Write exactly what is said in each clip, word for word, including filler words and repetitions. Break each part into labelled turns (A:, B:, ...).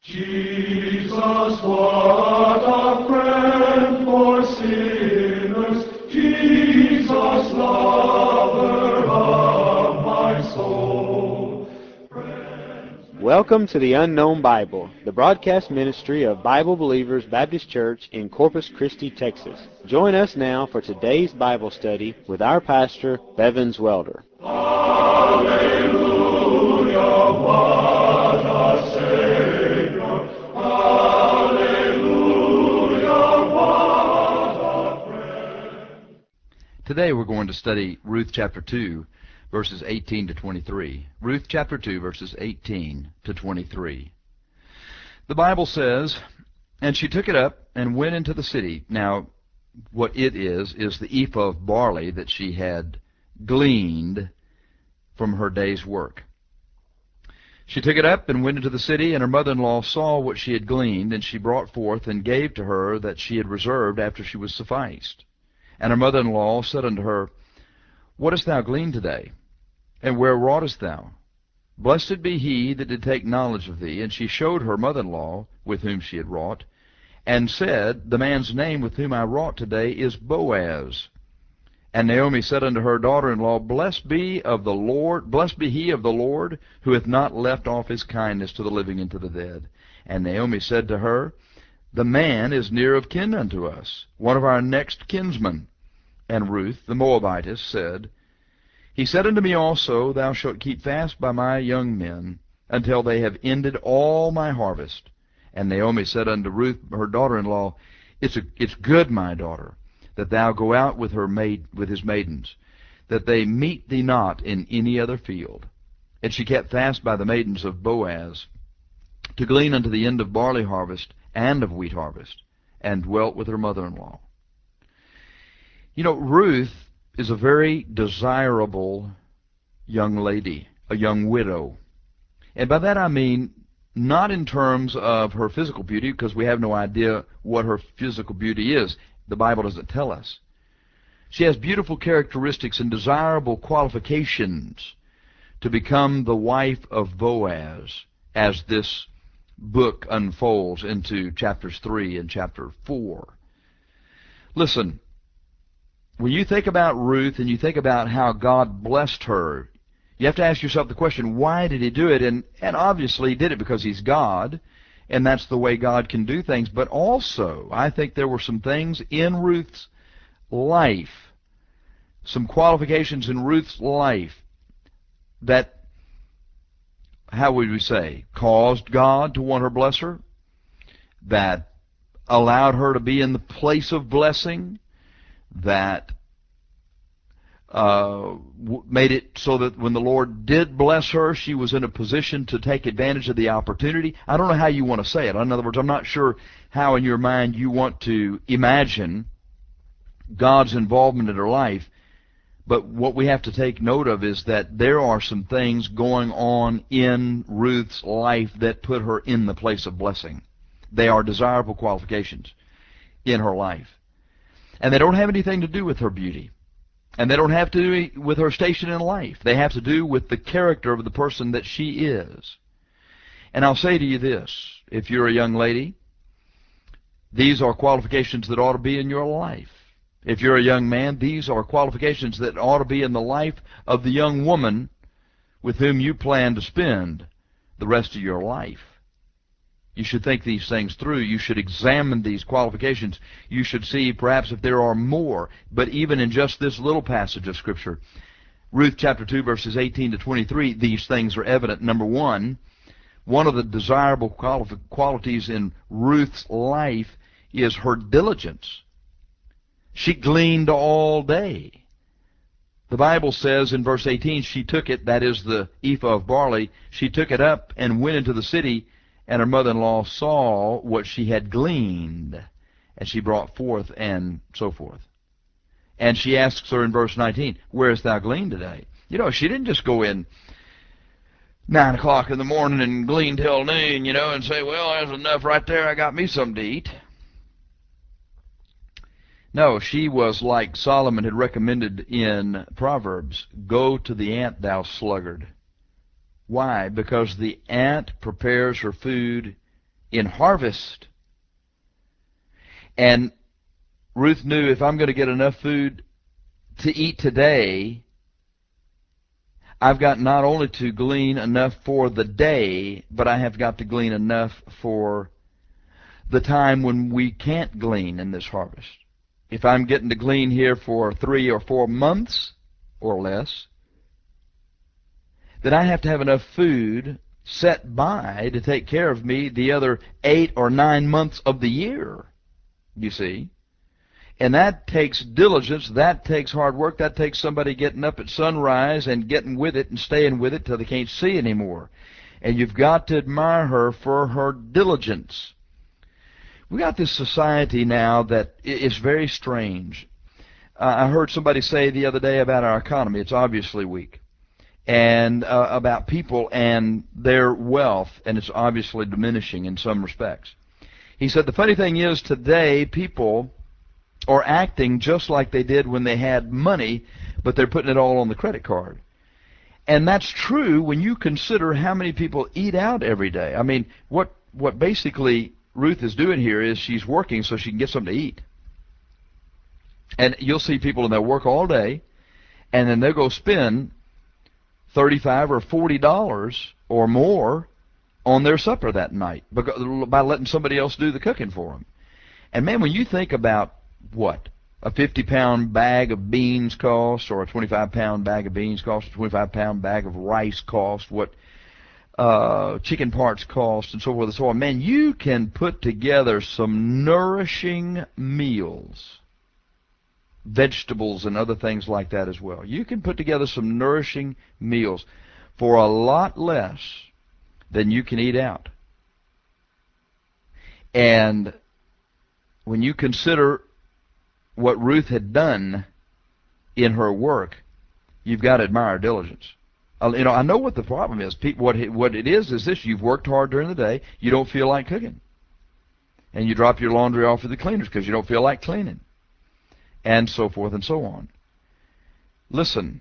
A: Jesus, what a friend for sinners, Jesus, lover of my soul.
B: Welcome to the Unknown Bible, the broadcast ministry of Bible Believers Baptist Church in Corpus Christi, Texas. Join us now for today's Bible study with our pastor, Bevins Welder.
A: Hallelujah, what a Savior. Hallelujah, what a friend.
C: Today we're going to study Ruth chapter two, verses eighteen to twenty-three. Ruth chapter two, verses eighteen to twenty-three. The Bible says, "And she took it up and went into the city." Now, what it is, is the ephah of barley that she had gleaned from her day's work. She took it up and went into the city, and her mother-in-law saw what she had gleaned, and she brought forth and gave to her that she had reserved after she was sufficed. And her mother-in-law said unto her, What hast thou gleaned today? And where wroughtest thou? Blessed be he that did take knowledge of thee. And she showed her mother-in-law with whom she had wrought, and said, The man's name with whom I wrought today is Boaz. And Naomi said unto her daughter-in-law, Blessed be of the Lord, blessed be he of the Lord, who hath not left off his kindness to the living and to the dead. And Naomi said to her, The man is near of kin unto us, one of our next kinsmen. And Ruth the Moabitess said, He said unto me also, Thou shalt keep fast by my young men, until they have ended all my harvest. And Naomi said unto Ruth her daughter-in-law, It's a, it's good, my daughter, that thou go out with her maid with his maidens, that they meet thee not in any other field. And she kept fast by the maidens of Boaz, to glean unto the end of barley harvest and of wheat harvest, and dwelt with her mother-in-law. You know, Ruth is a very desirable young lady, a young widow. And by that I mean not in terms of her physical beauty, because we have no idea what her physical beauty is. The Bible doesn't tell us. She has beautiful characteristics and desirable qualifications to become the wife of Boaz, as this book unfolds into chapters three and chapter four. Listen, when you think about Ruth and you think about how God blessed her, you have to ask yourself the question, why did he do it? And, and obviously he did it because he's God, and that's the way God can do things. But also, I think there were some things in Ruth's life, some qualifications in Ruth's life that, how would we say, caused God to want her bless her, that allowed her to be in the place of blessing, that uh, made it so that when the Lord did bless her, she was in a position to take advantage of the opportunity. I don't know how you want to say it. In other words, I'm not sure how in your mind you want to imagine God's involvement in her life. But what we have to take note of is that there are some things going on in Ruth's life that put her in the place of blessing. They are desirable qualifications in her life. And they don't have anything to do with her beauty. And they don't have to do with her station in life. They have to do with the character of the person that she is. And I'll say to you this, if you're a young lady, these are qualifications that ought to be in your life. If you're a young man, these are qualifications that ought to be in the life of the young woman with whom you plan to spend the rest of your life. You should think these things through. You should examine these qualifications. You should see perhaps if there are more. But even in just this little passage of Scripture, Ruth chapter two, verses eighteen to twenty-three, these things are evident. Number one, one of the desirable quali- qualities in Ruth's life is her diligence. She gleaned all day. The Bible says in verse eighteen, she took it, that is the ephah of barley, she took it up and went into the city, and her mother-in-law saw what she had gleaned, and she brought forth, and so forth. And she asks her in verse nineteen, Where hast thou gleaned today? You know, she didn't just go in nine o'clock in the morning and glean till noon, you know, and say, well, there's enough right there, I got me something to eat. No, she was like Solomon had recommended in Proverbs, Go to the ant, thou sluggard. Why? Because the ant prepares her food in harvest. And Ruth knew, if I'm going to get enough food to eat today, I've got not only to glean enough for the day, but I have got to glean enough for the time when we can't glean in this harvest. If I'm getting to glean here for three or four months or less, then I have to have enough food set by to take care of me the other eight or nine months of the year, you see. And that takes diligence, that takes hard work, that takes somebody getting up at sunrise and getting with it and staying with it till they can't see anymore. And you've got to admire her for her diligence. We got this society now that is very strange. Uh, I heard somebody say the other day about our economy, it's obviously weak, and uh, about people and their wealth, and it's obviously diminishing in some respects. He said the funny thing is today people are acting just like they did when they had money, but they're putting it all on the credit card. And that's true when you consider how many people eat out every day. I mean, what what basically Ruth is doing here is she's working so she can get something to eat. And you'll see people, and they'll work all day, and then they'll go spend thirty-five or forty dollars or more on their supper that night by letting somebody else do the cooking for them. And man, when you think about what a fifty pound bag of beans costs, or a twenty-five pound bag of beans costs, a twenty-five pound bag of rice costs, what uh, chicken parts cost, and so forth and so on, man, you can put together some nourishing meals, vegetables and other things like that as well. You can put together some nourishing meals for a lot less than you can eat out. And when you consider what Ruth had done in her work, you've got to admire her diligence. Uh, you know, I know what the problem is. People, what it, what it is is this: you've worked hard during the day, you don't feel like cooking, and you drop your laundry off at the cleaners because you don't feel like cleaning, and so forth and so on. Listen,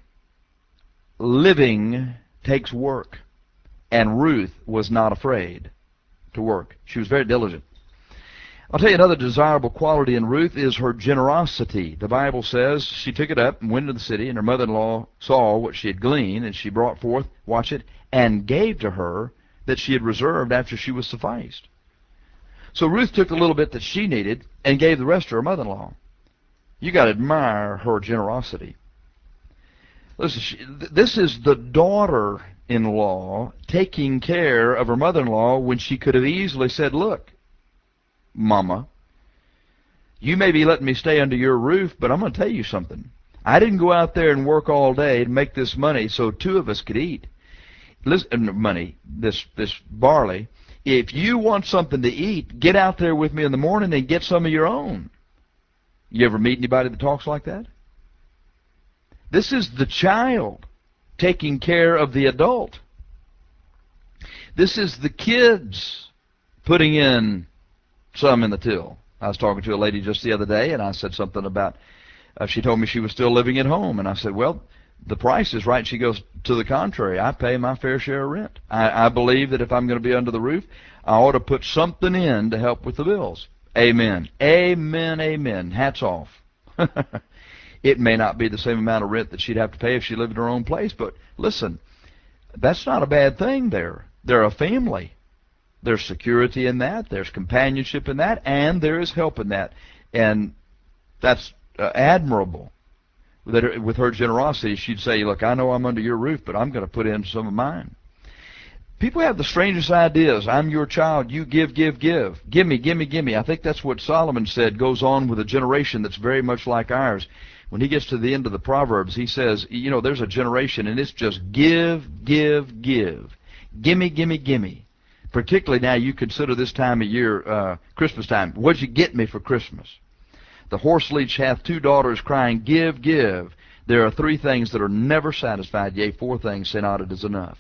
C: living takes work, and Ruth was not afraid to work. She was very diligent. I'll tell you another desirable quality in Ruth is her generosity. The Bible says she took it up and went into the city, and her mother-in-law saw what she had gleaned, and she brought forth, watch it, and gave to her that she had reserved after she was sufficed. So Ruth took the little bit that she needed and gave the rest to her mother-in-law. You got to admire her generosity. Listen, she, th this is the daughter-in-law taking care of her mother-in-law when she could have easily said, look, Mama, you may be letting me stay under your roof, but I'm going to tell you something. I didn't go out there and work all day to make this money so two of us could eat. Listen, money, this this barley. If you want something to eat, get out there with me in the morning and get some of your own. You ever meet anybody that talks like that? This is the child taking care of the adult. This is the kids putting in some in the till. I was talking to a lady just the other day, and I said something about, uh, she told me she was still living at home, and I said, well, the price is right. She goes, to the contrary, I pay my fair share of rent. I, I believe that if I'm going to be under the roof, I ought to put something in to help with the bills. Amen. Amen, amen. Hats off. It may not be the same amount of rent that she'd have to pay if she lived in her own place, but listen, that's not a bad thing there. They're a family. There's security in that, there's companionship in that, and there is help in that. And that's uh, admirable. That her, with her generosity, she'd say, look, I know I'm under your roof, but I'm going to put in some of mine. People have the strangest ideas. I'm your child, you give, give, give. Give me, give me, give me. I think that's what Solomon said goes on with a generation that's very much like ours. When he gets to the end of the Proverbs, he says, you know, there's a generation, and it's just give, give, give. Gimme, gimme, gimme. Particularly now you consider this time of year, uh, Christmas time. What'd you get me for Christmas? The horse leech hath two daughters crying, give, give. There are three things that are never satisfied, yea, four things say not it is enough.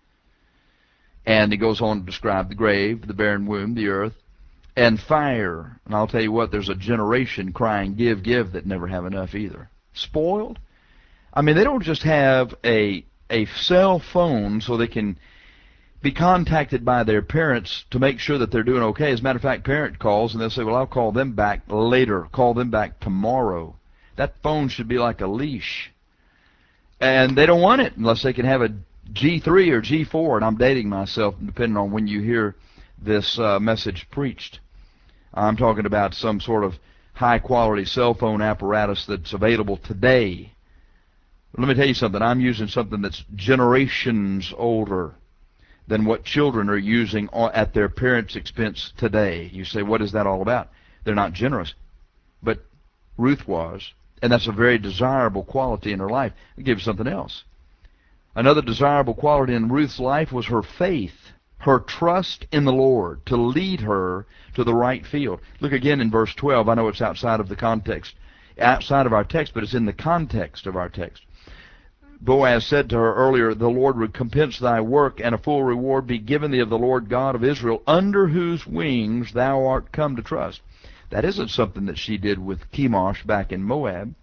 C: And he goes on to describe the grave, the barren womb, the earth, and fire. And I'll tell you what, there's a generation crying, give, give, that never have enough either. Spoiled? I mean, they don't just have a, a cell phone so they can be contacted by their parents to make sure that they're doing okay. As a matter of fact, parent calls and they'll say, well, I'll call them back later, call them back tomorrow. That phone should be like a leash. And they don't want it unless they can have a G three or G four, and I'm dating myself depending on when you hear this uh, message preached. I'm talking about some sort of high-quality cell phone apparatus that's available today. Let me tell you something. I'm using something that's generations older than what children are using at their parents' expense today. You say, what is that all about? They're not generous. But Ruth was, and that's a very desirable quality in her life. I'll give you something else. Another desirable quality in Ruth's life was her faith, her trust in the Lord to lead her to the right field. Look again in verse twelve. I know it's outside of the context, outside of our text, but it's in the context of our text. Boaz said to her earlier, the Lord recompense thy work, and a full reward be given thee of the Lord God of Israel, under whose wings thou art come to trust. That isn't something that she did with Chemosh back in Moab.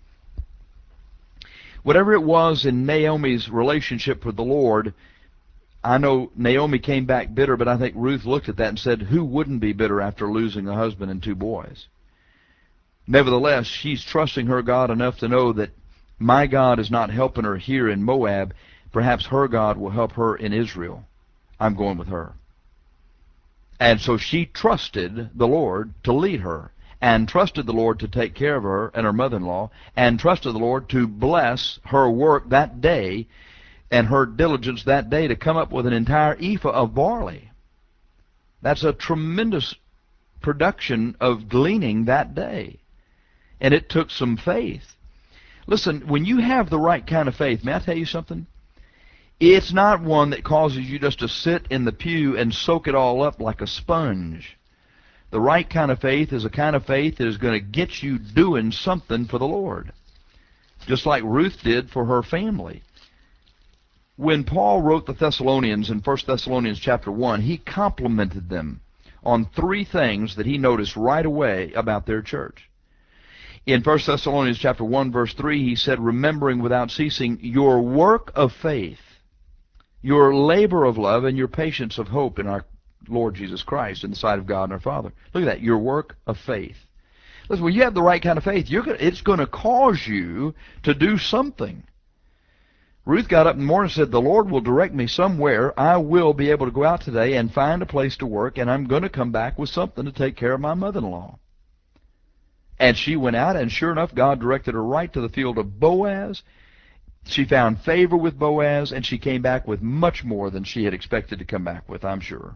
C: Whatever it was in Naomi's relationship with the Lord, I know Naomi came back bitter, but I think Ruth looked at that and said, who wouldn't be bitter after losing a husband and two boys? Nevertheless, she's trusting her God enough to know that my God is not helping her here in Moab. Perhaps her God will help her in Israel. I'm going with her. And so she trusted the Lord to lead her, and trusted the Lord to take care of her and her mother-in-law, and trusted the Lord to bless her work that day and her diligence that day to come up with an entire ephah of barley. That's a tremendous production of gleaning that day. And it took some faith. Listen, when you have the right kind of faith, may I tell you something? It's not one that causes you just to sit in the pew and soak it all up like a sponge. The right kind of faith is a kind of faith that is going to get you doing something for the Lord, just like Ruth did for her family. When Paul wrote the Thessalonians in First Thessalonians chapter one, he complimented them on three things that he noticed right away about their church. In First Thessalonians chapter one, verse three, he said, remembering without ceasing your work of faith, your labor of love, and your patience of hope in our Lord Jesus Christ in the sight of God and our Father. Look at that, your work of faith. Listen, when you have the right kind of faith, you're gonna, it's going to cause you to do something. Ruth got up in the morning and said, the Lord will direct me somewhere. I will be able to go out today and find a place to work, and I'm going to come back with something to take care of my mother-in-law. And she went out, and sure enough, God directed her right to the field of Boaz. She found favor with Boaz, and she came back with much more than she had expected to come back with, I'm sure.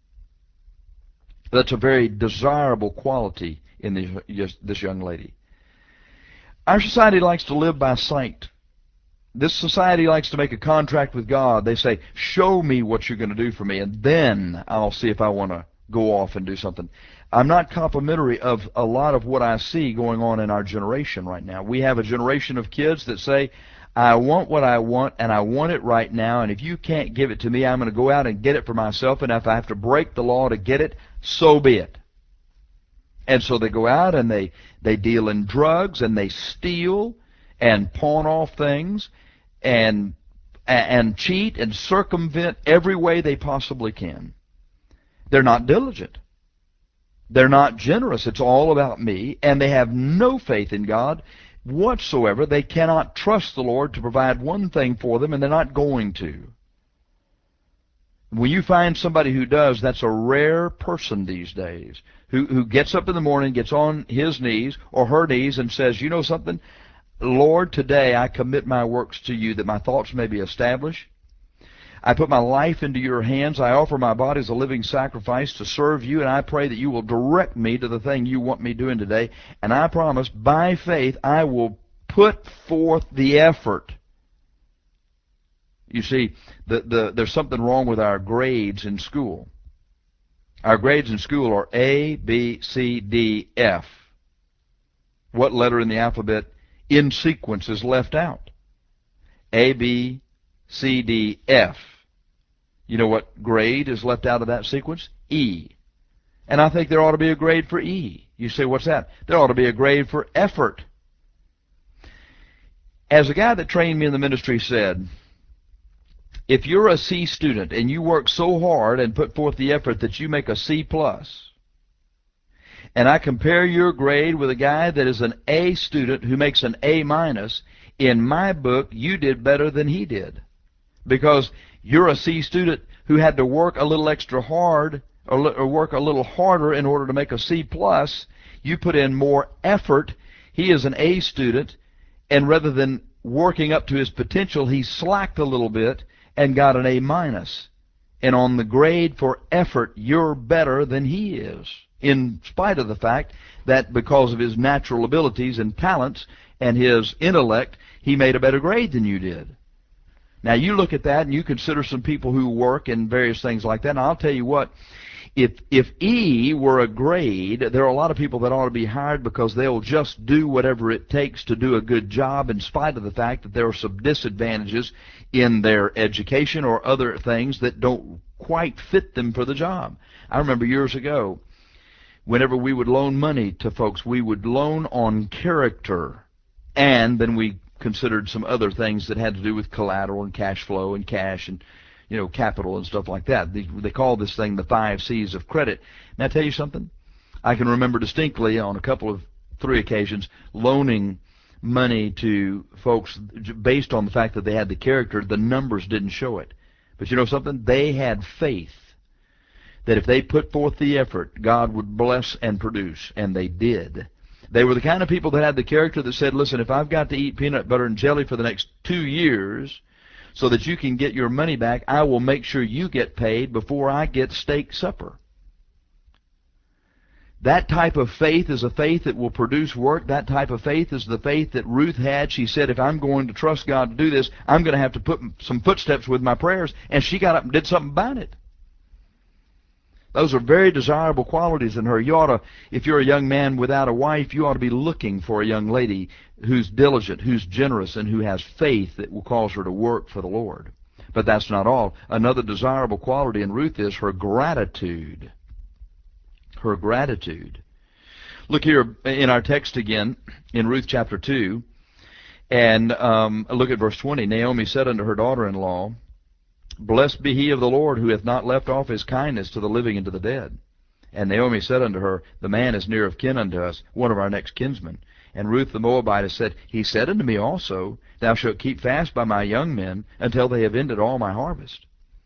C: That's a very desirable quality in this, this young lady. Our society likes to live by sight. This society likes to make a contract with God. They say, show me what you're going to do for me, and then I'll see if I want to go off and do something. I'm not complimentary of a lot of what I see going on in our generation right now. We have a generation of kids that say, I want what I want, and I want it right now, and if you can't give it to me, I'm going to go out and get it for myself, and if I have to break the law to get it, so be it. And so they go out and they, they deal in drugs, and they steal and pawn off things and, and cheat and circumvent every way they possibly can. They're not diligent. They're not generous. It's all about me, and they have no faith in God whatsoever. They cannot trust the Lord to provide one thing for them, and they're not going to. When you find somebody who does, that's a rare person these days, who, who gets up in the morning, gets on his knees or her knees and says, you know something, Lord, today I commit my works to you that my thoughts may be established. I put my life into your hands. I offer my body as a living sacrifice to serve you, and I pray that you will direct me to the thing you want me doing today. And I promise, by faith, I will put forth the effort. You see, the, the, there's something wrong with our grades in school. Our grades in school are A, B, C, D, F. What letter in the alphabet in sequence is left out? A, B, C, D, F. You know what grade is left out of that sequence? E. And I think there ought to be a grade for E. You say, what's that? There ought to be a grade for effort. As a guy that trained me in the ministry said, if you're a C student and you work so hard and put forth the effort that you make a C plus, and I compare your grade with a guy that is an A student who makes an A minus, in my book, you did better than he did. Because you're a C student who had to work a little extra hard or, or work a little harder in order to make a C plus. You put in more effort. He is an A student, and rather than working up to his potential, he slacked a little bit and got an A minus. And on the grade for effort, you're better than he is, in spite of the fact that because of his natural abilities and talents and his intellect, he made a better grade than you did. Now, you look at that and you consider some people who work in various things like that, and I'll tell you what, if, if E were a grade, there are a lot of people that ought to be hired because they'll just do whatever it takes to do a good job in spite of the fact that there are some disadvantages in their education or other things that don't quite fit them for the job. I remember years ago, whenever we would loan money to folks, we would loan on character, and then we considered some other things that had to do with collateral and cash flow and cash and, you know, capital and stuff like that. They, they call this thing the five C's of credit. Now, I'll tell you something. I can remember distinctly on a couple of three occasions loaning money to folks based on the fact that they had the character. The numbers didn't show it. But you know something? They had faith that if they put forth the effort, God would bless and produce, and they did. They were the kind of people that had the character that said, listen, if I've got to eat peanut butter and jelly for the next two years so that you can get your money back, I will make sure you get paid before I get steak supper. That type of faith is a faith that will produce work. That type of faith is the faith that Ruth had. She said, if I'm going to trust God to do this, I'm going to have to put some footsteps with my prayers. And she got up and did something about it. Those are very desirable qualities in her. You ought to, if you're a young man without a wife, you ought to be looking for a young lady who's diligent, who's generous, and who has faith that will cause her to work for the Lord. But that's not all. Another desirable quality in Ruth is her gratitude. Her gratitude. Look here in our text again, in Ruth chapter two, and um, look at verse twenty. Naomi said unto her daughter-in-law, Blessed be he of the Lord, who hath not left off his kindness to the living and to the dead. And Naomi said unto her, The man is near of kin unto us, one of our next kinsmen. And Ruth the Moabitess said, He said unto me also, Thou shalt keep fast by my young men until they have ended all my harvest.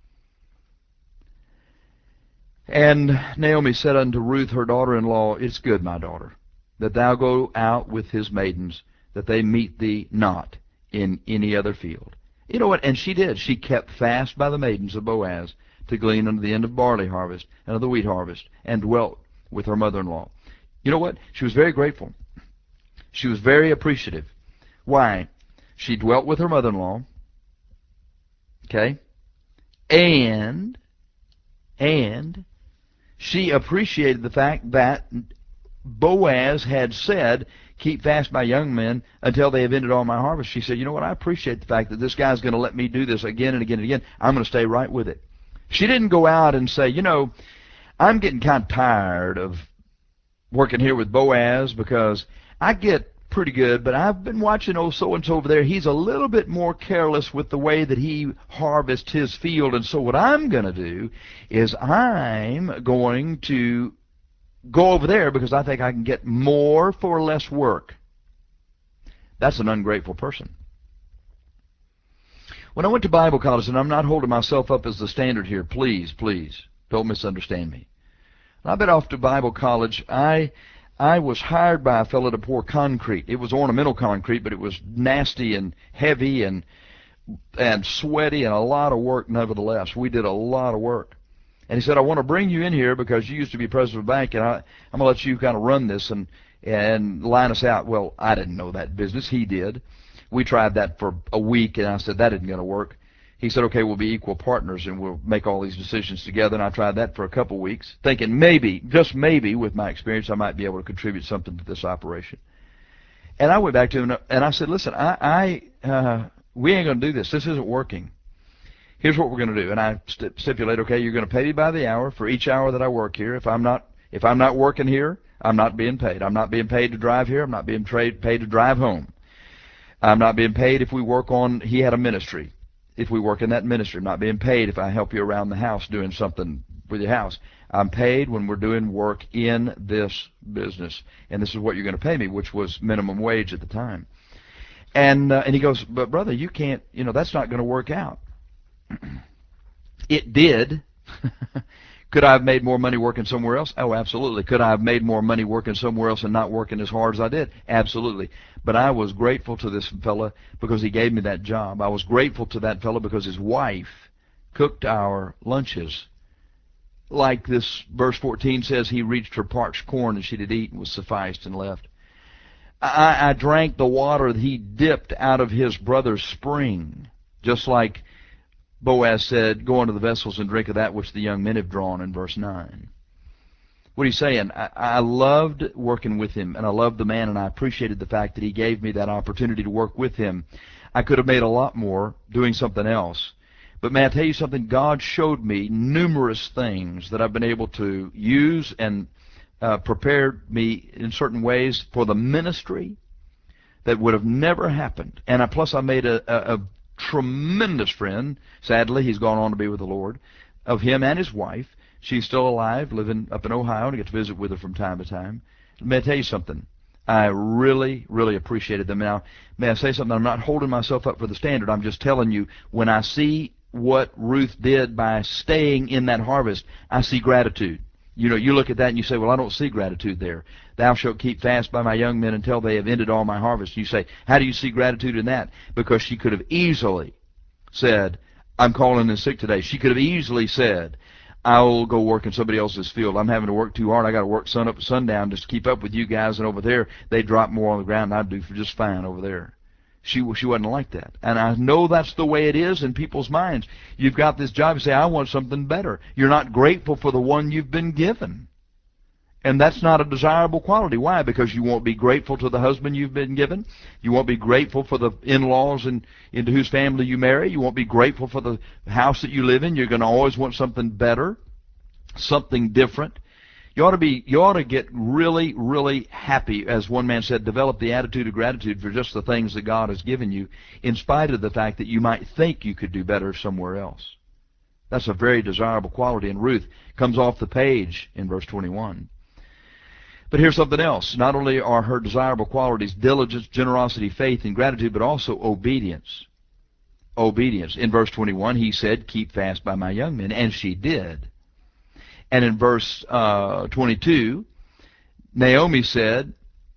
C: And Naomi said unto Ruth her daughter-in-law, It's good, my daughter, that thou go out with his maidens, that they meet thee not in any other field. You know what? And she did. She kept fast by the maidens of Boaz to glean unto the end of barley harvest and of the wheat harvest, and dwelt with her mother-in-law. You know what? She was very grateful. She was very appreciative. Why? She dwelt with her mother-in-law, okay? And, and she appreciated the fact that Boaz had said, keep fast my young men until they have ended all my harvest. She said, you know what, I appreciate the fact that this guy's going to let me do this again and again and again. I'm going to stay right with it. She didn't go out and say, you know, I'm getting kind of tired of working here with Boaz because I get pretty good, but I've been watching old so-and-so over there. He's a little bit more careless with the way that he harvests his field, and so what I'm going to do is I'm going to go over there because I think I can get more for less work. That's an ungrateful person. When I went to Bible college, and I'm not holding myself up as the standard here, please, please, don't misunderstand me. When I've been off to Bible college, I I was hired by a fellow to pour concrete. It was ornamental concrete, but it was nasty and heavy and and sweaty and a lot of work nevertheless. We did a lot of work. And he said, I want to bring you in here because you used to be president of a bank, and I, I'm going to let you kind of run this and, and line us out. Well, I didn't know that business. He did. We tried that for a week, and I said, that isn't going to work. He said, okay, we'll be equal partners, and we'll make all these decisions together. And I tried that for a couple weeks, thinking maybe, just maybe, with my experience, I might be able to contribute something to this operation. And I went back to him, and I said, listen, I, I uh, we ain't going to do this. This isn't working. Here's what we're going to do. And I st stipulate, okay, you're going to pay me by the hour for each hour that I work here. If I'm not, if I'm not working here, I'm not being paid. I'm not being paid to drive here. I'm not being paid to drive home. I'm not being paid if we work on, he had a ministry. if we work in that ministry. I'm not being paid if I help you around the house doing something with your house. I'm paid when we're doing work in this business, and this is what you're going to pay me, which was minimum wage at the time. And uh, and he goes, but brother, you can't, you know, that's not going to work out. It did. Could I have made more money working somewhere else? Oh, absolutely. Could I have made more money working somewhere else and not working as hard as I did? Absolutely. But I was grateful to this fella because he gave me that job. I was grateful to that fella because his wife cooked our lunches. Like this verse fourteen says, he reached her parched corn, and she did eat and was sufficed and left. I, I drank the water that he dipped out of his brother's spring, just like Boaz said, go unto the vessels and drink of that which the young men have drawn in verse nine. What he's saying, I, I loved working with him, and I loved the man, and I appreciated the fact that he gave me that opportunity to work with him. I could have made a lot more doing something else. But may I tell you something? God showed me numerous things that I've been able to use and uh, prepared me in certain ways for the ministry that would have never happened. And I, plus I made a, a, a tremendous friend. Sadly, he's gone on to be with the Lord, of him and his wife. She's still alive, living up in Ohio, and I get to visit with her from time to time. May I tell you something? I really, really appreciated them. Now, may I say something? I'm not holding myself up for the standard. I'm just telling you, when I see what Ruth did by staying in that harvest, I see gratitude. You know, you look at that and you say, well, I don't see gratitude there. Thou shalt keep fast by my young men until they have ended all my harvest. You say, how do you see gratitude in that? Because she could have easily said, I'm calling in sick today. She could have easily said, I'll go work in somebody else's field. I'm having to work too hard. I got to work sun up to sundown just to keep up with you guys. And over there, they drop more on the ground than I do for just fine over there. She, she wasn't like that. And I know that's the way it is in people's minds. You've got this job. You say, I want something better. You're not grateful for the one you've been given. And that's not a desirable quality. Why? Because you won't be grateful to the husband you've been given. You won't be grateful for the in-laws and into whose family you marry. You won't be grateful for the house that you live in. You're going to always want something better, something different. You ought to be, you ought to get really, really happy, as one man said, develop the attitude of gratitude for just the things that God has given you, in spite of the fact that you might think you could do better somewhere else. That's a very desirable quality, and Ruth comes off the page in verse twenty-one. But here's something else. Not only are her desirable qualities diligence, generosity, faith, and gratitude, but also obedience. Obedience. In verse twenty-one, he said, keep fast by my young men, and she did. And in verse uh, twenty-two, Naomi said,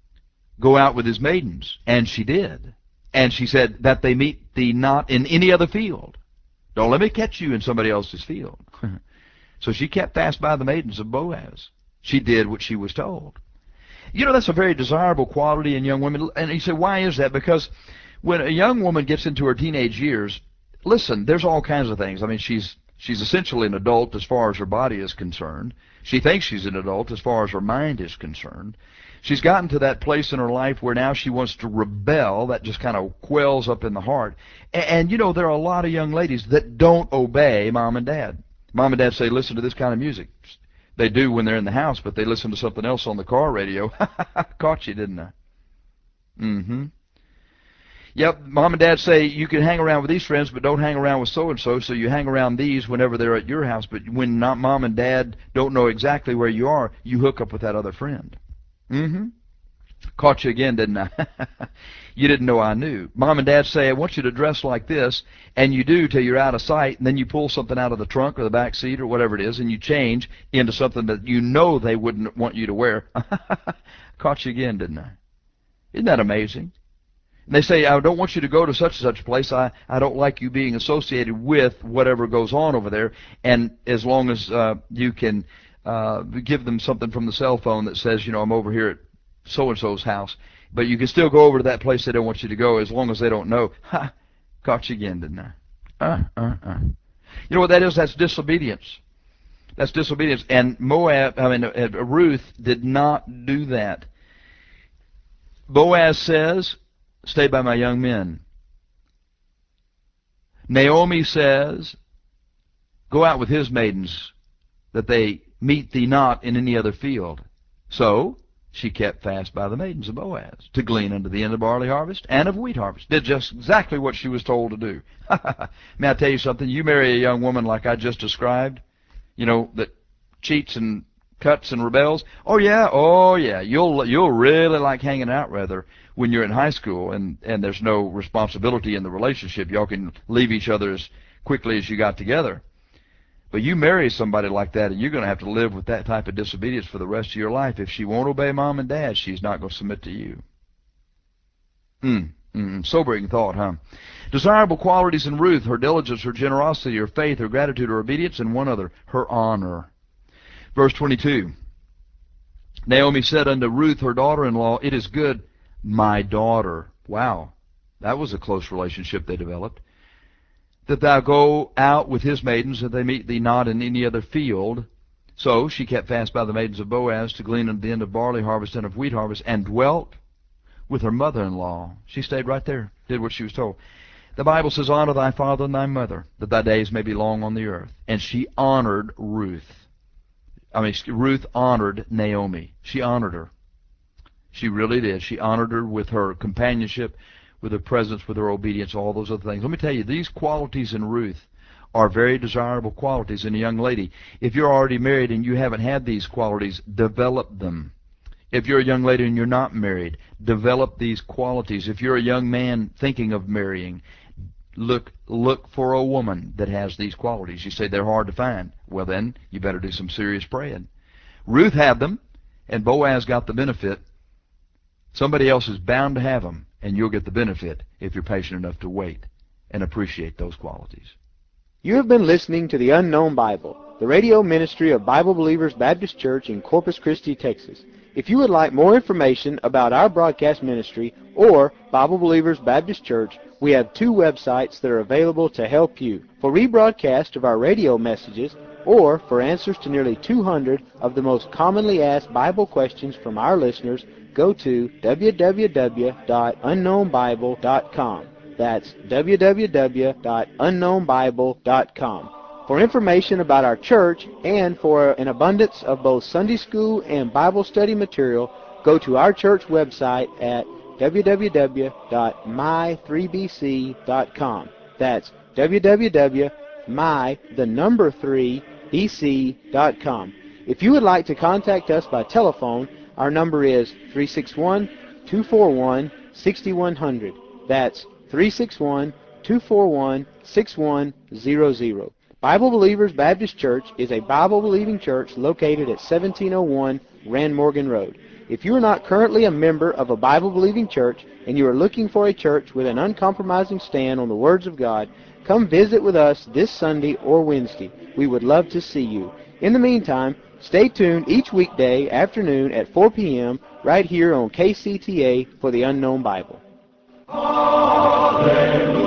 C: go out with his maidens. And she did. And she said, that they meet thee not in any other field. Don't let me catch you in somebody else's field. So she kept fast by the maidens of Boaz. She did what she was told. You know, that's a very desirable quality in young women. And you say, why is that? Because when a young woman gets into her teenage years, listen, there's all kinds of things. I mean, she's She's essentially an adult as far as her body is concerned. She thinks she's an adult as far as her mind is concerned. She's gotten to that place in her life where now she wants to rebel. That just kind of quells up in the heart. And, and, you know, there are a lot of young ladies that don't obey mom and dad. Mom and dad say, listen to this kind of music. They do when they're in the house, but they listen to something else on the car radio. Caught you, didn't I? Mm-hmm. Yep, mom and dad say you can hang around with these friends, but don't hang around with so-and-so, so you hang around these whenever they're at your house. But when not mom and dad don't know exactly where you are, you hook up with that other friend. Mm-hmm. Caught you again, didn't I? You didn't know I knew. Mom and dad say, I want you to dress like this, and you do till you're out of sight, and then you pull something out of the trunk or the back seat or whatever it is, and you change into something that you know they wouldn't want you to wear. Caught you again, didn't I? Isn't that amazing? And they say, I don't want you to go to such and such a place. I, I don't like you being associated with whatever goes on over there. And as long as uh, you can uh, give them something from the cell phone that says, you know, I'm over here at so-and-so's house, but you can still go over to that place they don't want you to go as long as they don't know. Ha! Caught you again, didn't I? Uh, uh, uh. You know what that is? That's disobedience. That's disobedience. And Moab, I mean, uh, Ruth did not do that. Boaz says, stay by my young men. Naomi says, go out with his maidens, that they meet thee not in any other field. So, she kept fast by the maidens of Boaz, to glean unto the end of barley harvest and of wheat harvest. Did just exactly what she was told to do. May I tell you something? You marry a young woman like I just described, you know, that cheats and cuts and rebels. Oh yeah, oh yeah. You'll you'll really like hanging out rather when you're in high school and and there's no responsibility in the relationship. Y'all can leave each other as quickly as you got together. But you marry somebody like that, and you're going to have to live with that type of disobedience for the rest of your life. If she won't obey mom and dad, she's not going to submit to you. Hmm. Mm, sobering thought, huh? Desirable qualities in Ruth: her diligence, her generosity, her faith, her gratitude, her obedience, and one other, her honor. Verse twenty-two. Naomi said unto Ruth, her daughter-in-law, It is good, my daughter. Wow. That was a close relationship they developed. That thou go out with his maidens, that they meet thee not in any other field. So she kept fast by the maidens of Boaz, to glean unto the end of barley harvest and of wheat harvest, and dwelt with her mother-in-law. She stayed right there, did what she was told. The Bible says, Honor thy father and thy mother, that thy days may be long on the earth. And she honored Ruth. I mean, Ruth honored Naomi. She honored her. She really did. She honored her with her companionship, with her presence, with her obedience, all those other things. Let me tell you, these qualities in Ruth are very desirable qualities in a young lady. If you're already married and you haven't had these qualities, develop them. If you're a young lady and you're not married, develop these qualities. If you're a young man thinking of marrying, look look for a woman that has these qualities. You say they're hard to find. Well, then, you better do some serious praying. Ruth had them, and Boaz got the benefit. Somebody else is bound to have them, and you'll get the benefit if you're patient enough to wait and appreciate those qualities.
B: You have been listening to the Unknown Bible, the radio ministry of Bible Believers Baptist Church in Corpus Christi, Texas. If you would like more information about our broadcast ministry or Bible Believers Baptist Church, we have two websites that are available to help you. For rebroadcast of our radio messages, or for answers to nearly two hundred of the most commonly asked Bible questions from our listeners, go to w w w dot unknown bible dot com. That's w w w dot unknown bible dot com. For information about our church and for an abundance of both Sunday school and Bible study material, go to our church website at w w w dot my three b c dot com. That's w w w dot my, the number three, b c dot com. If you would like to contact us by telephone, our number is three six one, two four one, six one zero zero. That's three six one, two four one, six one zero zero. Bible Believers Baptist Church is a Bible-believing church located at seventeen oh one Rand Morgan Road. If you are not currently a member of a Bible-believing church and you are looking for a church with an uncompromising stand on the words of God, come visit with us this Sunday or Wednesday. We would love to see you. In the meantime, stay tuned each weekday afternoon at four p m right here on K C T A for the Unknown Bible.
A: Hallelujah.